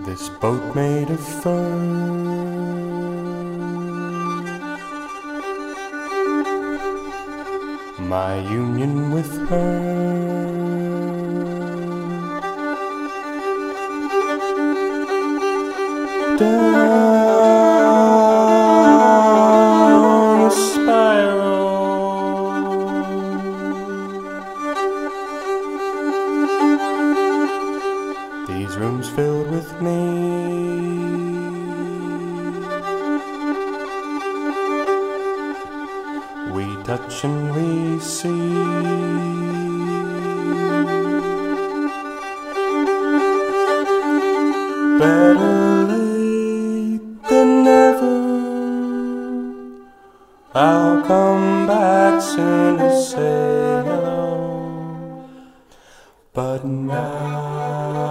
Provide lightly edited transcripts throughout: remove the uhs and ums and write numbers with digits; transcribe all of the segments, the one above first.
This boat made of fur, my union with her, down a spiral, these rooms filled with me, we touch and we see, better late than never. I'll come back soon to say hello, but now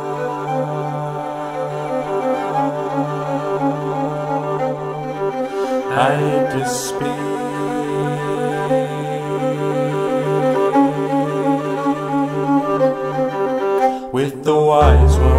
I hate to speak with the wise one.